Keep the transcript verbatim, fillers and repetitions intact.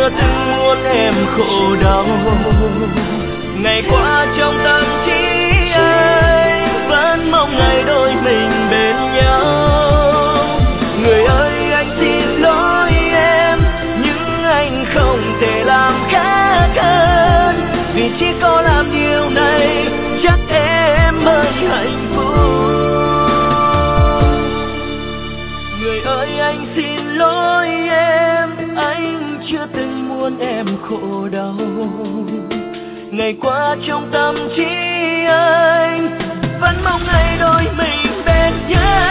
chưa từng muốn em khổ đau. Ngày qua trong tâm trí anh vẫn mong ngày đôi mình bên nhau. Người ơi anh xin lỗi em, nhưng anh không thể làm khác hơn. Vì chỉ có làm điều này chắc em mới hạnh phúc. Người ơi anh xin lỗi em, anh chưa từng muốn em khổ đau. Ngày qua trong tâm trí anh vẫn mong ngày đôi mình bên nhau.